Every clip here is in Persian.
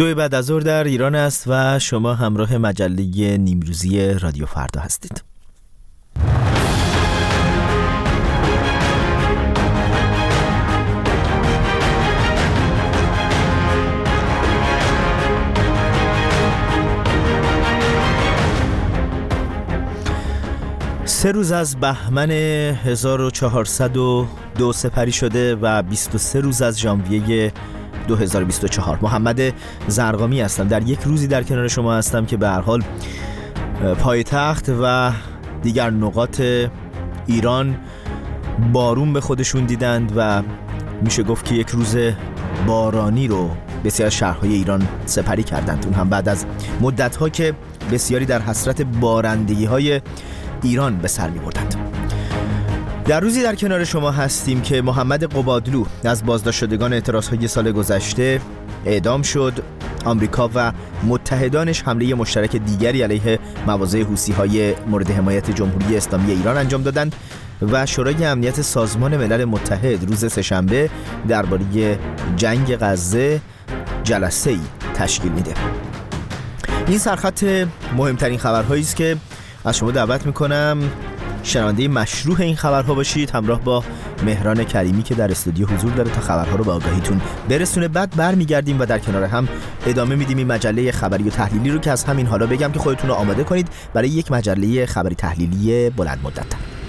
2 بعد از ظهر در ایران است و شما همراه مجله نیمروزی رادیو فردا هستید. سه روز از بهمن 1402 سپری شده و 23 روز از ژانویه 2024. محمد زرقامی هستم. در یک روزی در کنار شما هستم که به هر حال پایتخت و دیگر نقاط ایران بارون به خودشون دیدند و میشه گفت که یک روز بارانی رو بسیار شهرهای ایران سپری کردند، اون هم بعد از مدت‌ها که بسیاری در حسرت بارندگی‌های ایران به سر می‌بردند. در روزی در کنار شما هستیم که محمد قبادلو از بازداشت شدگان اعتراضهای سال گذشته اعدام شد. آمریکا و متحدانش حمله مشترک دیگری علیه مواضع حوثی‌های مورد حمایت جمهوری اسلامی ایران انجام دادند و شورای امنیت سازمان ملل متحد روز سه‌شنبه درباره جنگ غزه جلسه‌ای تشکیل میده. این سرخط مهمترین خبرهایی است که از شما دعوت میکنم شنونده مشروع این خبرها باشید، همراه با مهران کریمی که در استودیو حضور داره تا خبرها رو به آگاهیتون برسونه. بعد برمیگردیم و در کنار هم ادامه میدیم این مجله خبری و تحلیلی رو که از همین حالا بگم که خودتون رو آماده کنید برای یک مجله خبری تحلیلی بلند مدت.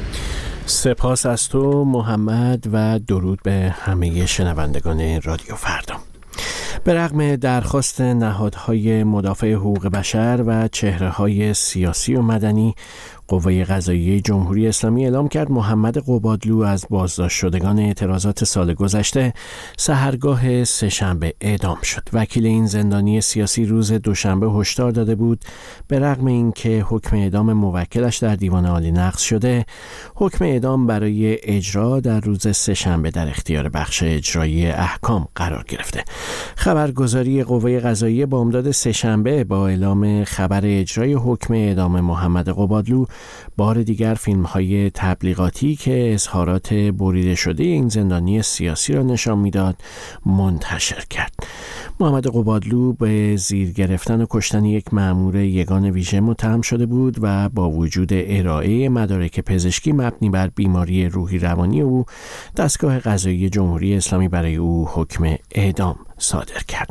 سپاس از تو محمد و درود به همه شنوندگان رادیو فردا. به رغم درخواست نهادهای مدافع حقوق بشر و چهره‌های سیاسی و مدنی، قوه قضاییه جمهوری اسلامی اعلام کرد محمد قبادلو از بازداشت شدگان اعتراضات سال گذشته سحرگاه سه‌شنبه اعدام شد. وکیل این زندانی سیاسی روز دوشنبه هشدار داده بود به رغم اینکه حکم اعدام موکلش در دیوان عالی نقض شده، حکم اعدام برای اجرا در روز سه‌شنبه در اختیار بخش اجرایی احکام قرار گرفته. خبرگزاری قوه قضاییه بامداد سه‌شنبه با اعلام خبر اجرای حکم اعدام محمد قبادلو بار دیگر فیلم‌های تبلیغاتی که اظهارات بریده شده این زندانی سیاسی را نشان می‌داد منتشر کرد. محمد قبادلو به زیر گرفتن و کشتن یک مأمور یگان ویژه متهم شده بود و با وجود ارائه مدارک پزشکی مبنی بر بیماری روحی روانی او، دستگاه قضایی جمهوری اسلامی برای او حکم اعدام صادر کرد.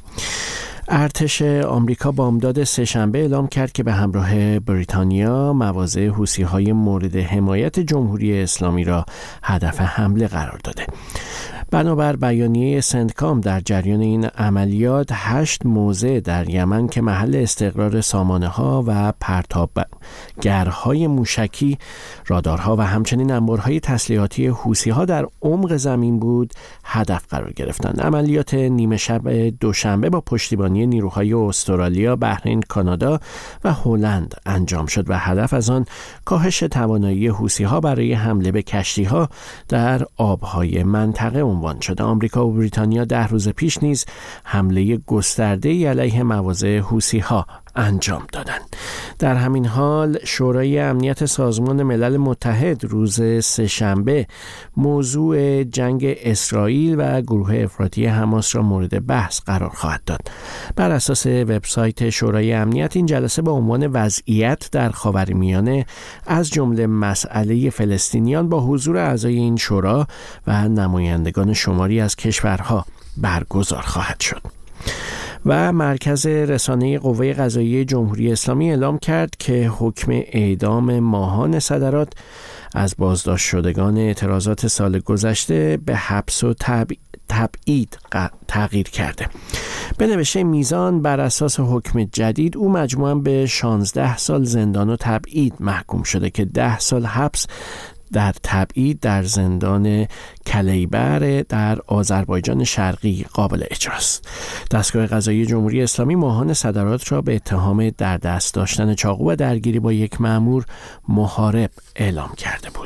ارتش آمریکا بامداد سه‌شنبه اعلام کرد که به همراه بریتانیا مواضع حوثی‌های مورد حمایت جمهوری اسلامی را هدف حمله قرار داده. بنابر بیانیه سنتکام در جریان این عملیات 8 موضع در یمن که محل استقرار سامانه‌ها و پرتابگرهای موشکی، رادارها و همچنین انبارهای تسلیحاتی حوثی‌ها در عمق زمین بود هدف قرار گرفتند. عملیات نیمه شب دوشنبه با پشتیبانی نیروهای استرالیا، بحرین، کانادا و هلند انجام شد و هدف از آن کاهش توانایی حوثی‌ها برای حمله به کشتی‌ها در آب‌های منطقه عنوان شده. آمریکا و بریتانیا 10 روز پیش نیز حمله گسترده‌ای علیه مواضع حوثی‌ها انجام دادند. در همین حال شورای امنیت سازمان ملل متحد روز سه‌شنبه موضوع جنگ اسرائیل و گروه افراطی حماس را مورد بحث قرار خواهد داد. بر اساس وبسایت شورای امنیت این جلسه با عنوان وضعیت در خاورمیانه از جمله مسئله فلسطینیان با حضور اعضای این شورا و نمایندگان شماری از کشورها برگزار خواهد شد. و مرکز رسانه قوه قضاییه جمهوری اسلامی اعلام کرد که حکم اعدام ماهان صدرات از بازداشت شدگان اعتراضات سال گذشته به حبس و تبعید تغییر کرده. به نوشته میزان بر اساس حکم جدید او مجموعاً به 16 سال زندان و تبعید محکوم شده که 10 سال حبس در تبعید در زندان کلیبر در آذربایجان شرقی قابل اجراست. دستگاه قضایی جمهوری اسلامی ماهان صدرات را به اتهام در دست داشتن چاقو و درگیری با یک مأمور محارب اعلام کرده بود.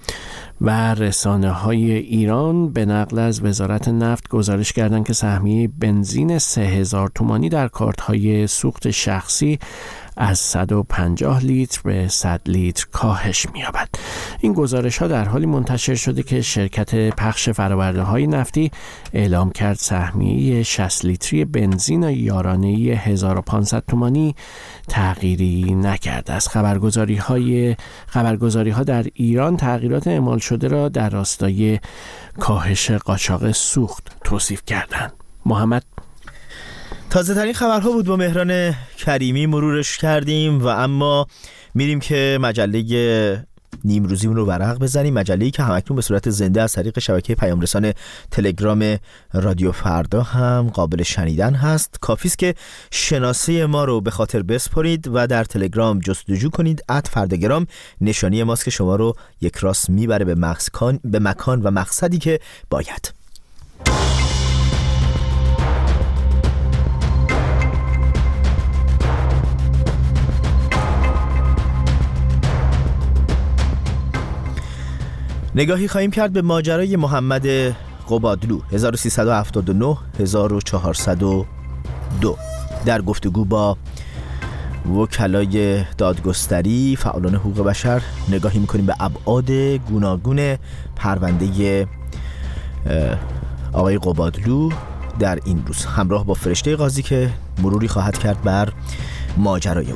و رسانه‌های ایران به نقل از وزارت نفت گزارش کردند که سهمیه بنزین 3000 تومانی در کارت‌های سوخت شخصی از 150 لیتر به 100 لیتر کاهش می‌یابد. این گزارش‌ها در حالی منتشر شده که شرکت پخش فرآورده‌های نفتی اعلام کرد سهمیه 60 لیتری بنزین یارانه‌ای 1500 تومانی تغییری نکرده است. خبرگزاری‌ها در ایران تغییرات اعمال شده را در راستای کاهش قاچاق سوخت توصیف کردند. محمد، تازه ترین خبرها بود، با مهران کریمی مرورش کردیم و اما میریم که مجله نیمروزیمون رو ورق بزنیم. مجله‌ای که همکنون به صورت زنده از طریق شبکه پیامرسان تلگرام رادیو فردا هم قابل شنیدن هست. کافی است که شناسه ما رو به خاطر بسپارید و در تلگرام جستجو کنید @فرداگرام. نشانی ماست که شما رو یک راست میبره به مکان و مقصدی که باید. نگاهی خواهیم کرد به ماجرای محمد قبادلو 1379 1402. در گفتگو با وکلای دادگستری، فعالان حقوق بشر، نگاهی میکنیم به ابعاد گوناگون پرونده آقای قبادلو در این روز، همراه با فرشته قاضی که مروری خواهد کرد بر ماجرای او.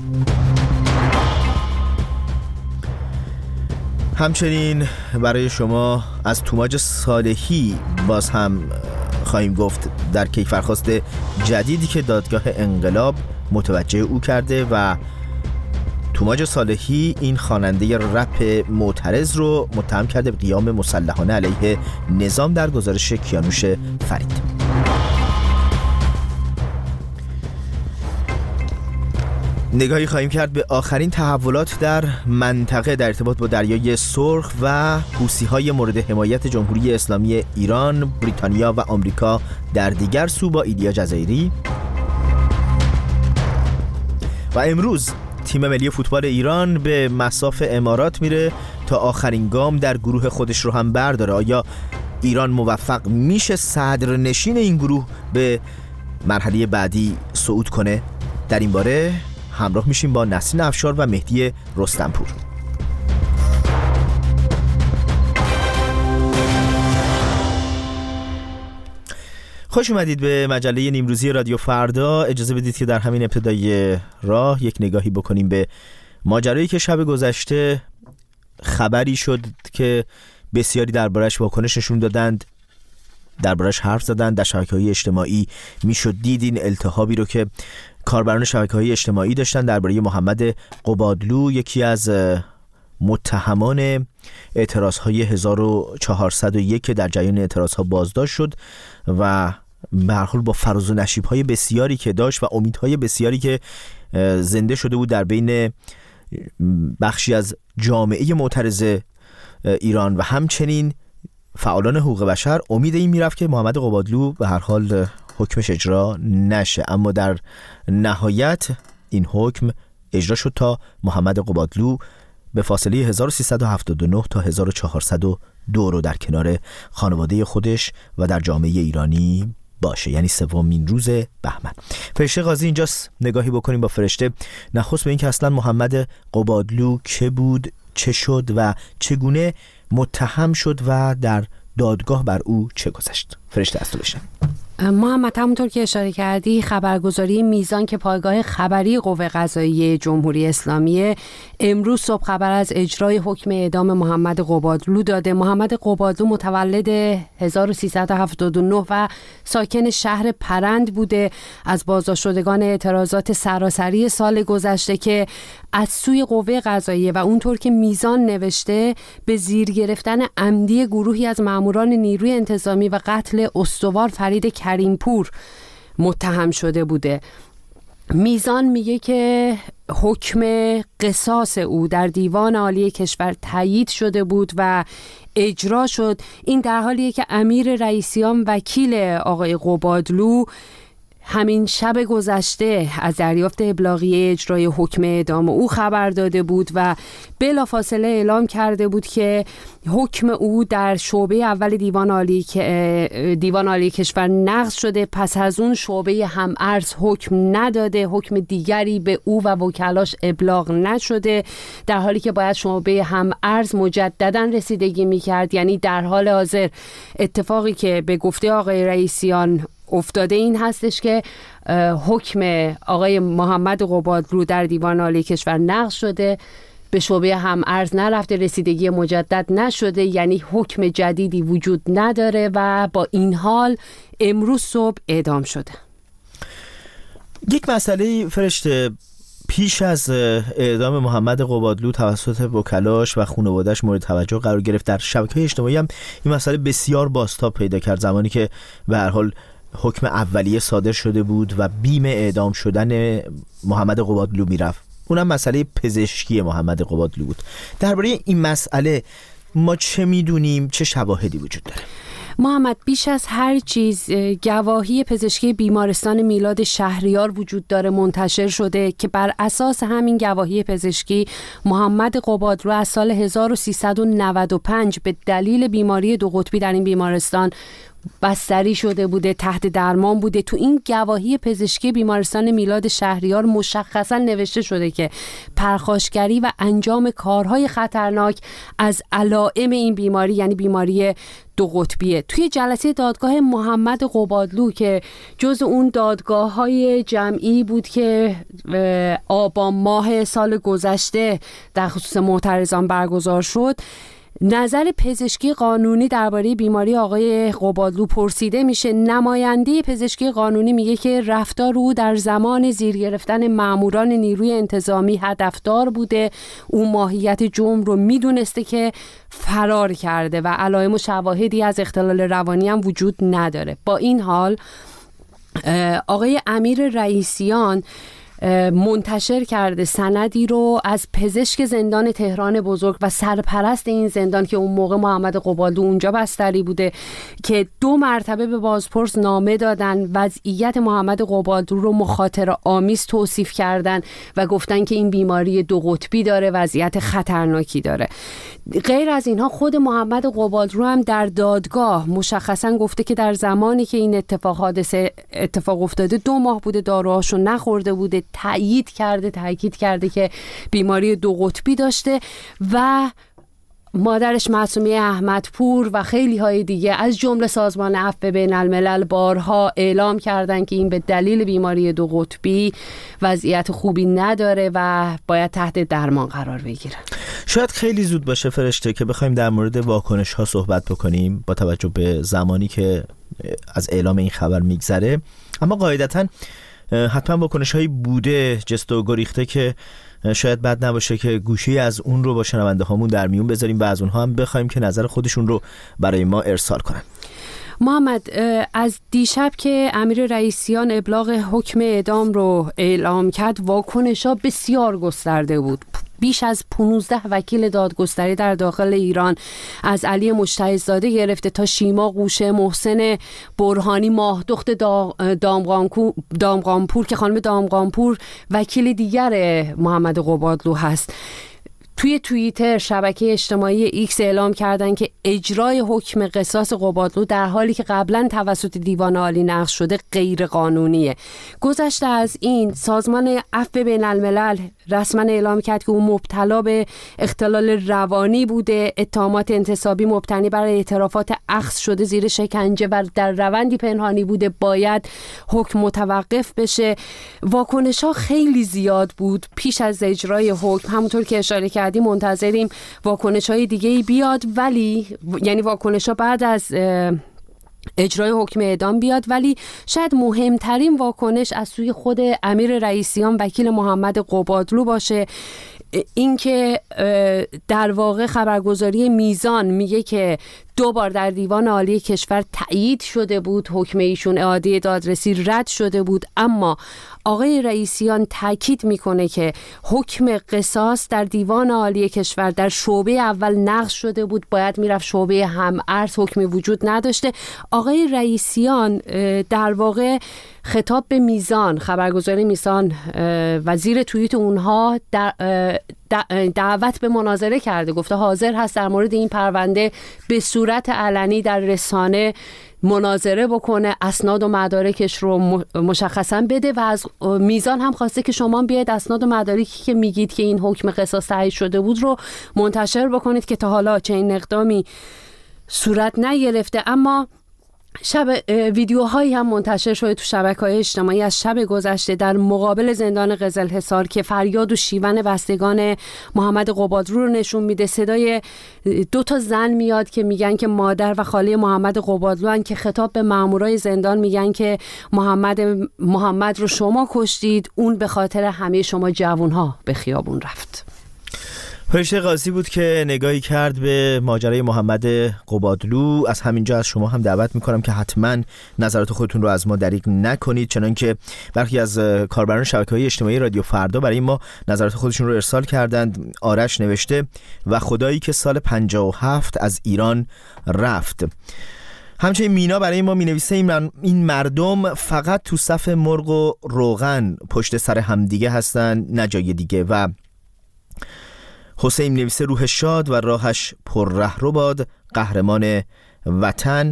همچنین برای شما از توماج صالحی باز هم خواهیم گفت در کیفرخواست جدیدی که دادگاه انقلاب متوجه او کرده و توماج صالحی این خواننده رپ معترض رو متهم کرده به قیام مسلحانه علیه نظام در گزارش کیانوش فرید. نگاهی خواهیم کرد به آخرین تحولات در منطقه در ارتباط با دریای سرخ و حوثی‌های مورد حمایت جمهوری اسلامی ایران، بریتانیا و آمریکا در دیگر سو با ایلیا جزایری. و امروز تیم ملی فوتبال ایران به مصاف امارات میره تا آخرین گام در گروه خودش رو هم برداره. آیا ایران موفق میشه صدرنشین این گروه به مرحله بعدی صعود کنه؟ در این باره همراه میشیم با نسرین افشار و مهدی رستمپور. خوش اومدید به مجله نیمروزی رادیو فردا. اجازه بدید که در همین ابتدای راه یک نگاهی بکنیم به ماجرایی که شب گذشته خبری شد که بسیاری دربارش واکنش نشون دادند، دربارش حرف زدند. در شبکه‌های اجتماعی میشد دید این التهابی رو که کاربران شبکه‌های اجتماعی داشتن درباره محمد قبادلو، یکی از متهمان اعتراض‌های 1401 که در جریان اعتراض‌ها بازداشت شد و به هر حال با فراز و نشیب‌های بسیاری که داشت و امیدهای بسیاری که زنده شده بود در بین بخشی از جامعه معترض ایران و همچنین فعالان حقوق بشر، امید این میرفت که محمد قبادلو به هر حال حکمش اجرا نشه، اما در نهایت این حکم اجرا شد تا محمد قبادلو به فاصله 1379 تا 1402 رو در کنار خانواده خودش و در جامعه ایرانی باشه، یعنی سومین روز بهمن. فرشته قاضی اینجاست. نگاهی بکنیم با فرشته نخست به این که اصلا محمد قبادلو که بود، چه شد و چگونه متهم شد و در دادگاه بر او چه گذشت. فرشته از تو بشن. محمد، همونطور که اشاره کردی، خبرگزاری میزان که پایگاه خبری قوه قضاییه جمهوری اسلامی امروز صبح خبر از اجرای حکم اعدام محمد قبادلو داده. محمد قبادلو متولد 1379 و ساکن شهر پرند بوده. از بازداشت شدگان اعتراضات سراسری سال گذشته که از سوی قوه قضاییه و اونطور که میزان نوشته به زیر گرفتن عمدی گروهی از ماموران نیروی انتظامی و قتل استوار فرید کریمپور متهم شده بوده. میزان میگه که حکم قصاص او در دیوان عالی کشور تایید شده بود و اجرا شد. این در حالیه که امیر رئیسیان وکیل آقای قبادلو همین شب گذشته از دریافت ابلاغیه اجرای حکم اعدام او خبر داده بود و بلافاصله اعلام کرده بود که حکم او در شعبه اول دیوان عالی کشور نقض شده. پس از اون شعبه هم‌ارز حکم نداده، حکم دیگری به او و وکلاش ابلاغ نشده، در حالی که باید شعبه هم‌ارز مجددا رسیدگی می‌کرد. یعنی در حال حاضر اتفاقی که به گفته آقای رئیسیان افتاده این هستش که حکم آقای محمد قبادلو در دیوان عالی کشور نقض شده، به شعبه هم‌ارز نرفته، رسیدگی مجدد نشده، یعنی حکم جدیدی وجود نداره و با این حال امروز صبح اعدام شده. یک مسئله فرشته، پیش از اعدام محمد قبادلو توسط وکلاش و خانواده‌اش مورد توجه قرار گرفت. در شبکه‌های اجتماعی هم این مسئله بسیار بازتاب پیدا کرد، زمانی که به هر حال حکم اولیه صادر شده بود و بیم اعدام شدن محمد قبادلو میرفت. اونم مسئله پزشکی محمد قبادلو بود. درباره این مسئله ما چه میدونیم؟ چه شواهدی وجود داره؟ محمد، بیش از هر چیز گواهی پزشکی بیمارستان میلاد شهریار وجود داره، منتشر شده که بر اساس همین گواهی پزشکی محمد قبادلو از سال 1395 به دلیل بیماری دو قطبی در این بیمارستان بستری شده بوده، تحت درمان بوده. تو این گواهی پزشکی بیمارستان میلاد شهریار مشخصا نوشته شده که پرخاشگری و انجام کارهای خطرناک از علائم این بیماری، یعنی بیماری دو قطبیه. توی جلسه دادگاه محمد قبادلو که جز اون دادگاه‌های جمعی بود که آبان ماه سال گذشته در خصوص معترضان برگزار شد، نظر پزشکی قانونی درباره بیماری آقای قبادلو پرسیده میشه. نماینده پزشکی قانونی میگه که رفتار او در زمان زیر گرفتن ماموران نیروی انتظامی هدفدار بوده، او ماهیت جرم رو میدونسته که فرار کرده و علائم و شواهدی از اختلال روانی هم وجود نداره. با این حال آقای امیر رئیسیان منتشر کرده سندی رو از پزشک زندان تهران بزرگ و سرپرست این زندان که اون موقع محمد قبادلو اونجا بستری بوده که 2 مرتبه به بازپرس نامه دادن، وضعیت محمد قبادلو رو مخاطره آمیز توصیف کردن و گفتن که این بیماری دو قطبی داره، وضعیت خطرناکی داره. غیر از اینها خود محمد قبادلو هم در دادگاه مشخصا گفته که در زمانی که این اتفاق افتاده 2 ماه بوده داروهاشو نخورده بوده، تأکید کرده که بیماری دو قطبی داشته و مادرش معصومیه احمدپور و خیلی های دیگه از جمله سازمان عفو بین الملل بارها اعلام کردن که این به دلیل بیماری دو قطبی وضعیت خوبی نداره و باید تحت درمان قرار بگیره. شاید خیلی زود باشه فرشته که بخوایم در مورد واکنش ها صحبت بکنیم با توجه به زمانی که از اعلام این خبر میگذره، اما قاعدتاً حتما واکنش هایی بوده جست و گریخته که شاید بد نباشه که گوشی از اون رو با شنونده هامون در میون بذاریم و از اونها هم بخوایم که نظر خودشون رو برای ما ارسال کنن. محمد، از دیشب که امیر رئیسیان ابلاغ حکم اعدام رو اعلام کرد واکنش ها بسیار گسترده بود. بیش از 15 وکیل دادگستری در داخل ایران، از علی مجتهدزاده گرفته تا شیما قوشه، محسن برهانی، ماهدخت دامغانپور که خانم دامغانپور وکیل دیگر محمد قبادلو هست، توی توییتر شبکه اجتماعی ایکس اعلام کردن که اجرای حکم قصاص قبادلو در حالی که قبلا توسط دیوان عالی نقض شده غیر قانونیه. گذشته از این سازمان عفو بین الملل رسما اعلام کرد که او مبتلا به اختلال روانی بوده، اتهامات انتصابی مبتنی بر اعترافات اخذ شده زیر شکنجه و در روندی پنهانی بوده، باید حکم متوقف بشه. واکنش ها خیلی زیاد بود پیش از اجرای حکم. همونطور که اشاره کردیم منتظریم واکنش های دیگه بیاد، ولی یعنی واکنش ها بعد از اجرای حکم اعدام بیاد، ولی شاید مهمترین واکنش از سوی خود امیر رئیسیان وکیل محمد قبادلو باشه. اینکه در واقع خبرگزاری میزان میگه که 2 بار در دیوان عالی کشور تایید شده بود حکم ایشون، اعاده دادرسی رد شده بود، اما آقای رئیسیان تاکید میکنه که حکم قصاص در دیوان عالی کشور در شعبه اول نقض شده بود، باید میرفت شعبه هم‌ارز، حکمی وجود نداشته. آقای رئیسیان در واقع خطاب به میزان، خبرگزاری میزان و زیر توییت اونها دعوت به مناظره کرده، گفته حاضر هست در مورد این پرونده به صورت علنی در رسانه مناظره بکنه، اسناد و مدارکش رو مشخصا بده و از میزان هم خواسته که شما بیاید اسناد و مدارکی که میگید که این حکم قصاص تعیین شده بود رو منتشر بکنید که تا حالا چنین اقدامی صورت نگرفته. اما ویدیوهایی هم منتشر شده تو شبکه‌های اجتماعی از شب گذشته در مقابل زندان قزلحصار که فریاد و شیون بستگان محمد قبادلو رو نشون میده. صدای 2 زن میاد که میگن که مادر و خاله محمد قبادلو هن که خطاب به مامورای زندان میگن که محمد رو شما کشتید، اون به خاطر همه شما جوانها به خیابون رفت. فرشته قاضی بود که نگاهی کرد به ماجرای محمد قبادلو. از همینجا از شما هم دعوت میکنم که حتما نظرات خودتون رو از ما دریغ نکنید، چنانکه برخی از کاربران شبکه‌های اجتماعی رادیو فردا برای ما نظرات خودشون رو ارسال کردند. آرش نوشته و خدایی که سال 57 از ایران رفت. همچنین مینا برای ما مینویسه این مردم فقط تو صف مرغ و روغن پشت سر همدیگه هستن، نه جای دیگه. و حسین نویسه روح شاد و راهش پر رهرو باد، قهرمان وطن.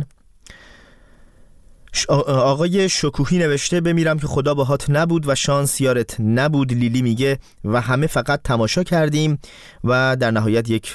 آقای شکوهی نوشته بمیرم که خدا باهات نبود و شانس یارت نبود. لیلی میگه و همه فقط تماشا کردیم. و در نهایت یک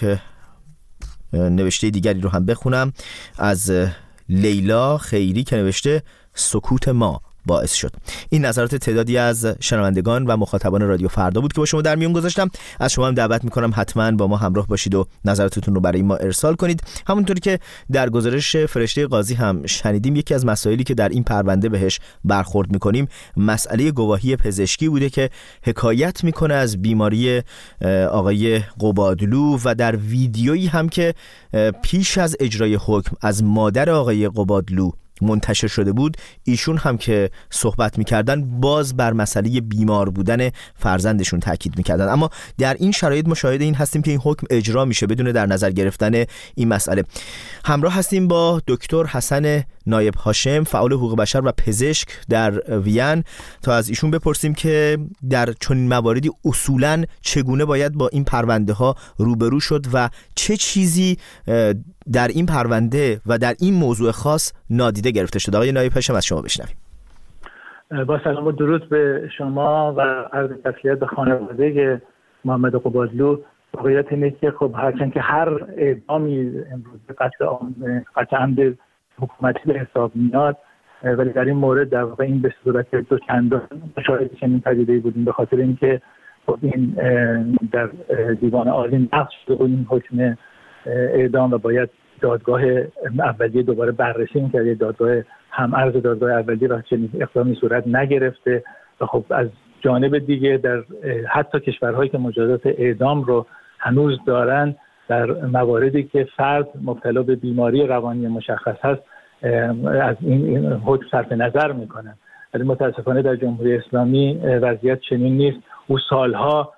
نوشته دیگری رو هم بخونم از لیلا خیری که نوشته سکوت ما باعث شد. این نظرات تعدادی از شنوندگان و مخاطبان رادیو فردا بود که با شما در میون گذاشتم. از شما هم دعوت میکنم حتما با ما همراه باشید و نظراتتون رو برای ما ارسال کنید. همونطوری که در گزارش فرشته قاضی هم شنیدیم، یکی از مسائلی که در این پرونده بهش برخورد میکنیم مسئله گواهی پزشکی بوده که حکایت میکنه از بیماری آقای قبادلو و در ویدیویی هم که پیش از اجرای حکم از مادر آقای قبادلو منتشر شده بود، ایشون هم که صحبت میکردن باز بر مسئله بیمار بودن فرزندشون تاکید میکردن. اما در این شرایط مشاهده این هستیم که این حکم اجرا میشه بدون در نظر گرفتن این مسئله. همراه هستیم با دکتر حسن نایب هاشم، فعال حقوق بشر و پزشک در وین، تا از ایشون بپرسیم که در چنین مواردی اصولاً چگونه باید با این پرونده ها روبرو شد و چه چیزی در این پرونده و در این موضوع خاص نادیده گرفته شده. آقای نایب هاشم از شما بشنویم. با سلام و درود به شما و عرض تسلیت به خانواده محمد قبادلو. واقعیت اینه که خب هرچند که هر اعدامی امروز به قطع عمد حکومتی به حساب میاد، ولی در این مورد در واقع این به صورت دو چندان شاهد چنین پدیده‌ای بودیم، به خاطر اینکه خب این در دیوان عالی نقض شده بود این حکم اعدام و باید دادگاه اولیه دوباره بررسی می‌کرد، دادگاه هم عرض دادگاه اولیه و چنین اقدامی صورت نگرفته. و خب از جانب دیگه در حتی کشورهایی که مجازات اعدام رو هنوز دارن، در مواردی که فرد مبتلا به بیماری روانی مشخص هست از این حکم صرف نظر میکنن. ولی متاسفانه در جمهوری اسلامی وضعیت چنین نیست. او سالها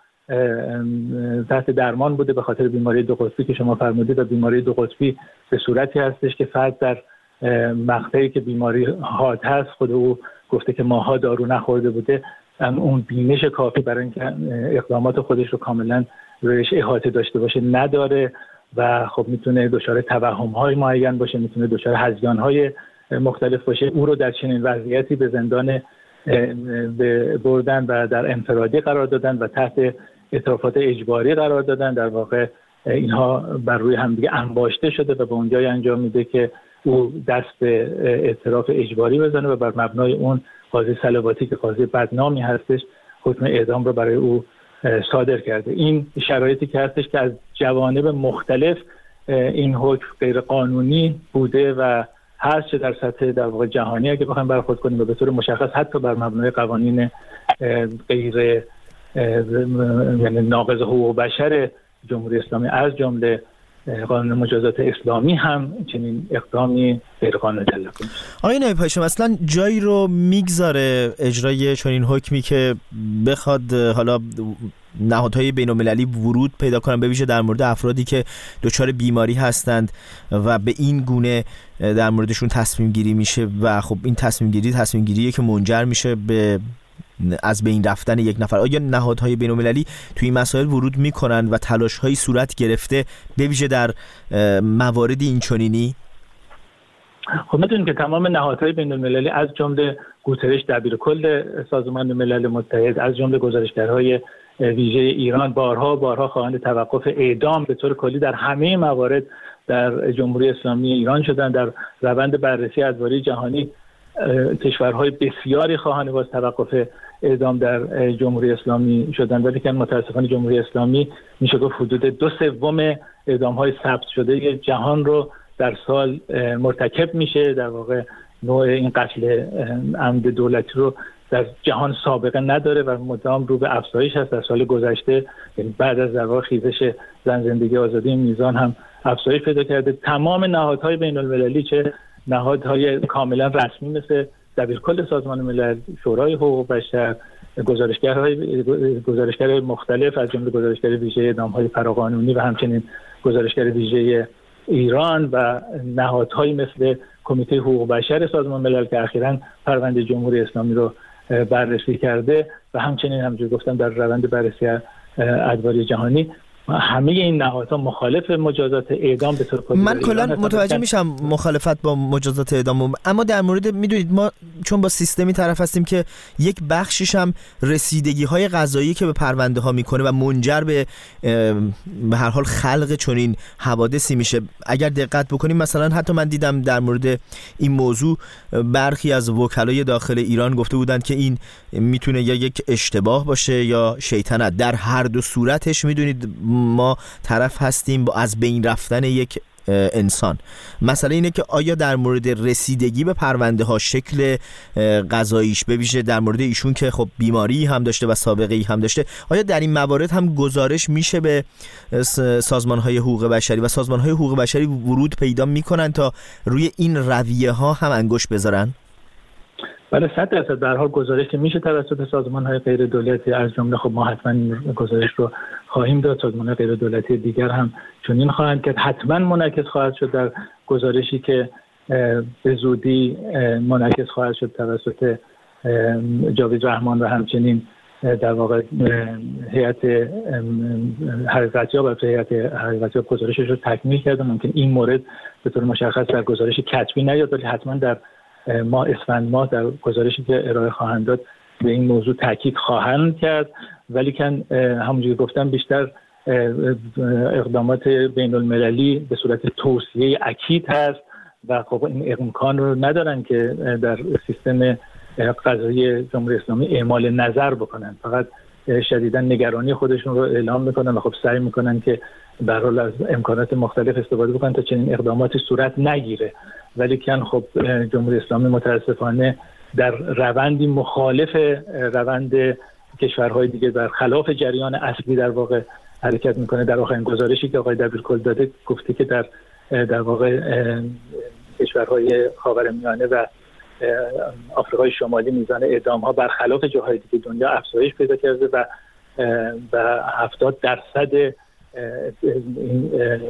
تحت درمان بوده به خاطر بیماری دو قطبی که شما فرمودید، و بیماری دو قطبی به صورتی هستش که فرد در مقطعی که بیماری حاد هست، خود او گفته که ماها دارو نخورده بوده، اون بینش کافی برای اینکه اقدامات خودش رو کاملا رویش احاطه داشته باشه نداره و خب میتونه دچار توهم‌های معین باشه، میتونه دچار هذیان‌های مختلف باشه. او رو در چنین وضعیتی به زندان بردن و در انفرادی قرار دادن و تحت اعترافات اجباری قرار دادن. در واقع اینها بر روی هم دیگه انباشته شده و به اونجایی انجام میده که او دست به اعتراف اجباری بزنه و بر مبنای اون قاضی صلواتی که قاضی بدنامی هستش حکم اعدام رو برای او صادر کرده. این شرایطی که هستش که از جوانب مختلف این حکم غیر قانونی بوده و هست، چه در سطح در واقع جهانی اگه بخوایم برخورد کنیم و به طور مشخص حتی بر مبنای قوانین غیر یعنی ناقض حقوق بشر جمهوری اسلامی از جمله قانون مجازات اسلامی هم چنین اقدامی غیر قانونی تلقی میشه. آقای نایب هاشم اصلا جایی رو میگذاره اجرای چنین حکمی که بخواد حالا نهادهای بین‌المللی ورود پیدا کنن، به ویژه در مورد افرادی که دچار بیماری هستند و به این گونه در موردشون تصمیم گیری میشه و خب این تصمیم گیریه که منجر میشه به از بین رفتن یک نفر. آیا نهادهای بین‌المللی توی این مسائل ورود میکنن و تلاش‌هایی صورت گرفته به ویژه در موارد اینچنینی؟ خب می‌دونید که تمام نهادهای بین‌المللی از جمله گوترش دبیرکل سازمان ملل متحد، از جمله گزارشگرهای ویژه ایران بارها خواهان توقف اعدام به طور کلی در همه موارد در جمهوری اسلامی ایران شدن. در روند بررسی ادواری جهانی کشورهای بسیاری خواهان باز توقف اعدام در جمهوری اسلامی شدن، ولی که متاسفانه جمهوری اسلامی میشه گفت حدود 2/3 اعدام‌های ثبت شده جهان رو در سال مرتکب میشه. در واقع نوع این قتل عمد دولتی رو در جهان سابقه نداره و مدام رو به افزایش هست. در سال گذشته بعد از در واقع خیزش زن زندگی آزادی میزان هم افزایش پیدا کرده. تمام نهادهای بین‌المللی، چه نهادهای کاملا رسمی مثل دبیرکل سازمان ملل، شورای حقوق بشر، گزارشگرهای مختلف از جمله گزارشگر ویژه اعدام‌های فراقانونی و همچنین گزارشگر ویژه ایران و نهادهایی مثل کمیته حقوق بشر سازمان ملل که اخیراً پرونده جمهوری اسلامی رو بررسی کرده و همچنین همونجور گفتم در روند بررسی ادواری جهانی، همه این نهادها مخالف مجازات اعدام به طور کلی. من کلا متوجه میشم مخالفت با مجازات اعدام، اما در مورد میدونید ما چون با سیستمی طرف هستیم که یک بخشش هم رسیدگی های قضایی که به پرونده ها میکنه و منجر به هر حال خلق چنین حوادثی میشه. اگر دقت بکنیم مثلا حتی من دیدم در مورد این موضوع برخی از وکلای داخل ایران گفته بودند که این میتونه یا یک اشتباه باشه یا شیطنت. در هر دو صورتش میدونید ما طرف هستیم با از بین رفتن یک انسان. مسئله اینه که آیا در مورد رسیدگی به پرونده ها شکل قضاییش به ویژه در مورد ایشون که خب بیماری هم داشته و سابقه ای هم داشته، آیا در این موارد هم گزارش میشه به سازمان های حقوق بشری و سازمان های حقوق بشری ورود پیدا میکنن تا روی این رویه ها هم انگشت بذارن؟ بله 100% به هر حال گزارش که میشه توسط سازمان‌های غیر دولتی، از جمله خب ما حتما گزارش رو خواهیم داد. سازمان‌های غیر دولتی دیگر هم چنین خواهند کرد. حتما منعکس خواهد شد در گزارشی که به زودی منعکس خواهد شد توسط جاوید رحمان و همچنین در واقع هیئت حقیقتیاب. هیئت حقیقتیاب گزارشش رو تکمیل کرده. ممکن این مورد به طور مشخص در گزارش کتبی نیاد، ولی حتما در ما اسفند ماه در گزارشی که ارائه خواهند داد به این موضوع تاکید خواهند کرد. ولی که همونجوری گفتم بیشتر اقدامات بین المللی به صورت توصیه اکید هست و خب این امکان رو ندارن که در سیستم قضایی جمهوری اسلامی اعمال نظر بکنن، فقط شدیداً نگرانی خودشون رو اعلام میکنن و خب سعی میکنن که به هر حال از امکانات مختلف استفاده بکنن تا چنین اقداماتی صورت نگیره. ولی که خب جمهوری اسلامی متاسفانه در روندی مخالف روند کشورهای دیگه بر خلاف جریان اصلی در واقع حرکت میکنه. در آخرین گزارشی که آقای دبیرکل داده گفته که در واقع کشورهای خاورمیانه و آفریقای شمالی میزان اعدام ها برخلاف جاهای دیگه دنیا افزایش پیدا کرده و 70% این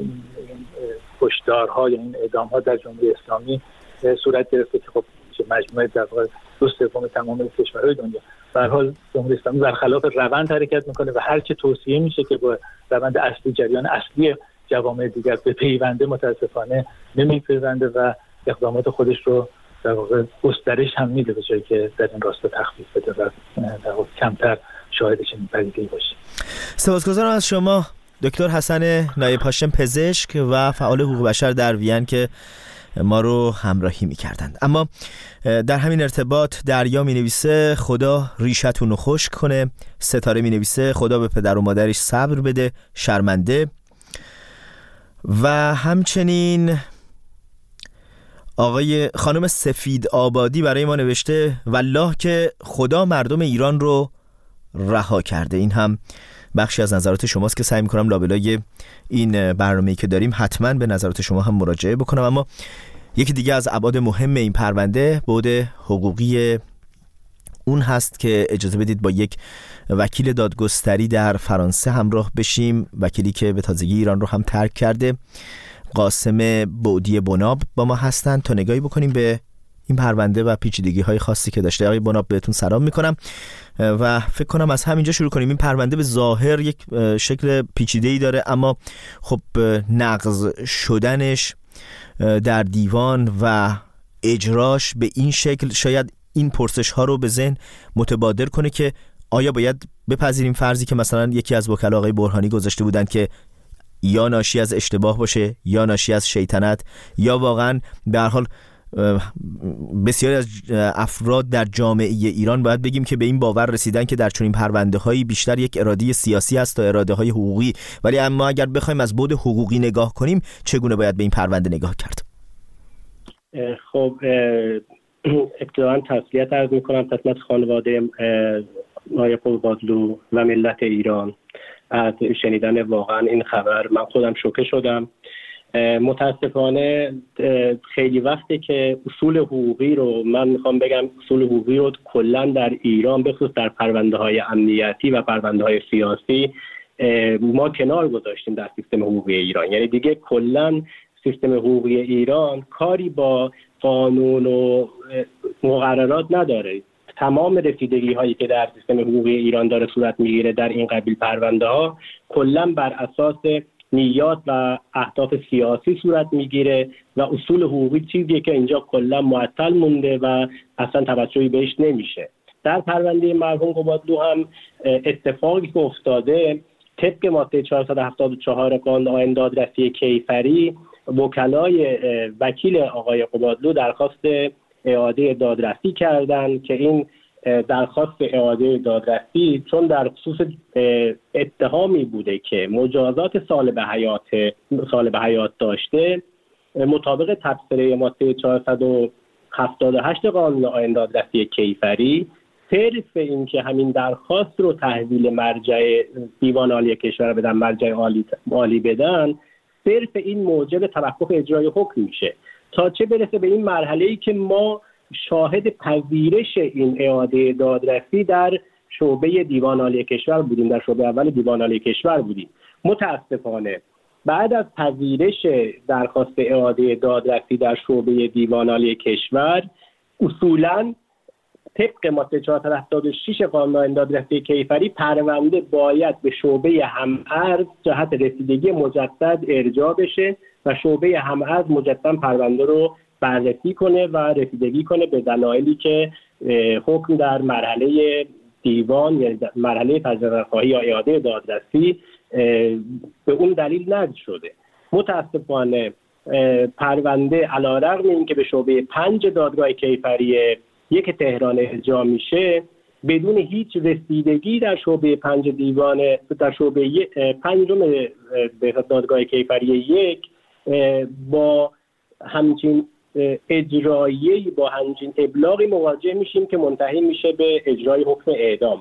کشتارها یا این اعدام ها در جمهوری اسلامی صورت گرفته که خب مجموعه در واقع 2/3 تمام کشورهای دنیا. به هر حال جمهوری اسلامی برخلاف روند حرکت میکنه و هر چه توصیه میشه که با روند اصلی جریان اصلی جوامع دیگر به پیونده متاسفانه نمیپیونده و اقدامات خودش رو در واقع گسترش هم میده به جایی که در این راستا تخفیف بده و در واقع کمتر شاهد چنین پدیده‌ای باشیم. سپاسگزارم از شما دکتر حسن نایب هاشم پزشک و فعال حقوق بشر در وین که ما رو همراهی می‌کردند. اما در همین ارتباط دریا می‌نویسه خدا ریشتون رو خشک کنه، ستاره می‌نویسه خدا به پدر و مادرش صبر بده، شرمنده. و همچنین خانم سفید آبادی برای ما نوشته والله که خدا مردم ایران رو رها کرده. این هم بخشی از نظرات شماست که سعی میکنم لابلای این برنامه‌ای که داریم حتما به نظرات شما هم مراجعه بکنم. اما یکی دیگه از ابعاد مهم این پرونده بعد حقوقی اون هست که اجازه بدید با یک وکیل دادگستری در فرانسه همراه بشیم، وکیلی که به تازگی ایران رو هم ترک کرده. قاسم بودی بناب با ما هستن تا نگاهی بکنیم به این پرونده و پیچیدگی های خاصی که داشته. آقای بناب بهتون سلام میکنم و فکر کنم از همینجا شروع کنیم. این پرونده به ظاهر یک شکل پیچیده‌ای داره، اما خب نقض شدنش در دیوان و اجراش به این شکل شاید این پرسش ها رو به ذهن متبادر کنه که آیا باید بپذیریم فرضی که مثلا یکی از وکلا آقای برهانی گذاشته بودند که یا ناشی از اشتباه باشه یا ناشی از شیطنت، یا واقعا به هر حال بسیاری از افراد در جامعه ایران باید بگیم که به این باور رسیدن که در چنین پرونده‌هایی بیشتر یک اراده سیاسی است تا اراده‌های حقوقی. ولی اما اگر بخوایم از بعد حقوقی نگاه کنیم، چگونه باید به این پرونده نگاه کرد؟ خب ابتداً تسلیت عرض می‌کنم خدمت خانواده آقای قبادلو و ملت ایران از شنیدن واقعا این خبر. من خودم شوکه شدم. متاسفانه خیلی وقتی که اصول حقوقی رو، من میخوام بگم اصول حقوقی رو کلا در ایران به خصوص در پرونده‌های امنیتی و پرونده‌های سیاسی ما کنار گذاشتیم در سیستم حقوقی ایران. یعنی دیگه کلا سیستم حقوقی ایران کاری با قانون و مقررات نداره. تمام رسیدگی هایی که در سیستم حقوقی ایران داره صورت میگیره در این قبیل پرونده ها کلا بر اساس نیات و اهداف سیاسی صورت میگیره و اصول حقوقی چیزیه که اینجا کلا معطل مونده و اصلا توجهی بهش نمیشه. در پرونده مرحوم قبادلو هم اتفاقی که افتاده، طبق ماده 474 قانون آیین دادرسی کیفری، وکلای وکیل آقای قبادلو درخواست اعاده دادرسی کردن که این درخواست اعاده دادرسی چون در خصوص اتهامی بوده که مجازات سال به حیات داشته، مطابق تبصره ماده 478 قانون آیین دادرسی کیفری، صرف این که همین درخواست رو تحویل مرجع دیوان عالی کشور بدن، مرجع عالی بدن، صرف این موجب توقف اجرای حکم میشه. تا چه برسه به این مرحله‌ای که ما شاهد پذیرش این اعاده دادرسی در شعبه دیوان عالی کشور بودیم، در شعبه اول دیوان عالی کشور بودیم. متاسفانه بعد از پذیرش درخواست اعاده دادرسی در شعبه دیوان عالی کشور، اصولاً طبق ماده 476 قانون آیین دادرسی کیفری پرونده باید به شعبه هم‌ارز جهت رسیدگی مجدد ارجاع بشه و شعبه هم‌ارز مجدد پرونده رو بررسی کنه و رسیدگی کنه به دلایلی که حکم در مرحله دیوان، یعنی مرحله تجدیدخواهی یا اعاده دادرسی، به اون دلیل نقض شده. متاسفانه پرونده علیرغم اینکه به شعبه 5 دادگاه کیفری یک تهران ارجاع میشه، بدون هیچ رسیدگی در شعبه 5 دیوان، در شعبه 5 دادگاه کیفری 1 با همچین اجرایی، با همچین ابلاغی مواجه میشیم که منتهی میشه به اجرای حکم اعدام.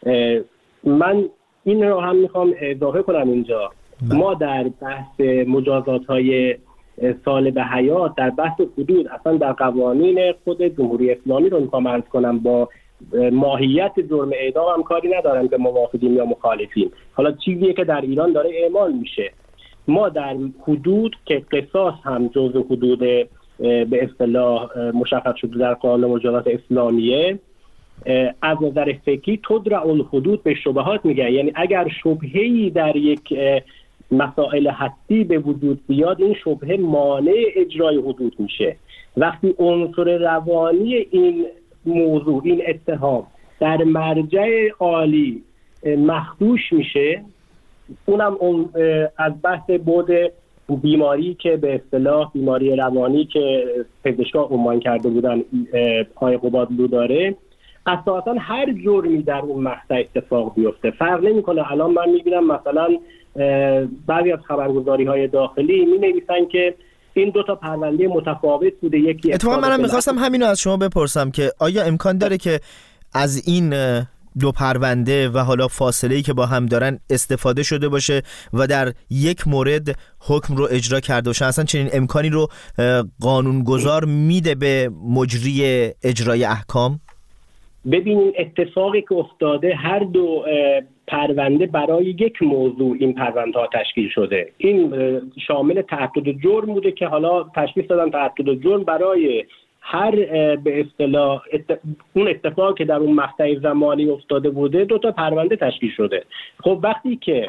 من این رو هم میخوام اضافه کنم اینجا. ما در بحث مجازات های سال به حیات، در بحث حدود، اصلا در قوانین خود جمهوری اسلامی رو میخوام عرض کنم، با ماهیت جرم اعدام هم کاری ندارم که موافقیم یا مخالفیم. حالا چیزیه که در ایران داره اعمال میشه. ما در حدود که قصاص هم جزء حدود به اصطلاح مشخص شده در قانون مجازات اسلامیه، از نظر فقهی تدرع الحدود به شبهات میگن. یعنی اگر شبهه‌ای در یک مسائل حدی به وجود بیاد، این شبهه مانع اجرای حدود میشه. وقتی عنصر روانی این موضوع، این اتهام در مرجع عالی مخدوش میشه، اونم از بحث بعد بیماری که به اصطلاح بیماری روانی که پزشکان عنوان کرده بودن آقای قبادلو داره، اساسا هر جرمی در اون مقطع اتفاق بیفته فرق نمیکنه. الان من میبینم مثلا بعضی از خبرگزاری‌های داخلی می‌نویسن که این دو تا پرونده متفاوت بوده. یکی اتفاقا منم می‌خواستم همینو از شما بپرسم که آیا امکان داره که از این دو پرونده و حالا فاصله‌ای که با هم دارن استفاده شده باشه و در یک مورد حکم رو اجرا کرده باشه؟ اصلا چنین امکانی رو قانونگذار میده به مجری اجرای احکام؟ ببینیم اتفاقی که افتاده، هر دو پرونده برای یک موضوع این پرونده ها تشکیل شده. این شامل تعدد جرم بوده که حالا تشخیص دادن تعدد جرم برای هر به اصطلاح اون اتفاقی که در اون مقطع زمانی افتاده بوده 2 تا پرونده تشکیل شده. خب وقتی که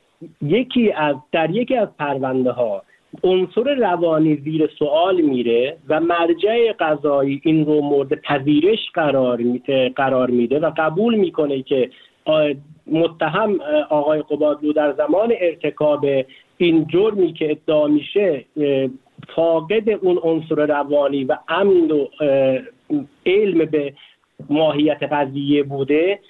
در یکی از پرونده ها عنصر روانی زیر سوال میره و مرجع قضایی این رو مورد پذیرش قرار میده و قبول میکنه که متهم آقای قبادلو در زمان ارتکاب این جرمی که ادعا میشه فاقد اون عنصر روانی و امن و علم به ماهیت قضیه بوده،